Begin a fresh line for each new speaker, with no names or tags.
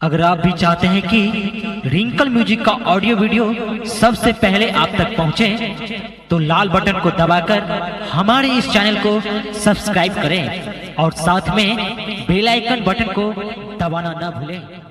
अगर आप भी चाहते हैं कि रिंकल म्यूजिक का ऑडियो वीडियो सबसे पहले आप तक पहुंचे, तो लाल बटन को दबाकर हमारे इस चैनल को सब्सक्राइब करें और साथ में बेल आइकन बटन को दबाना न भूलें।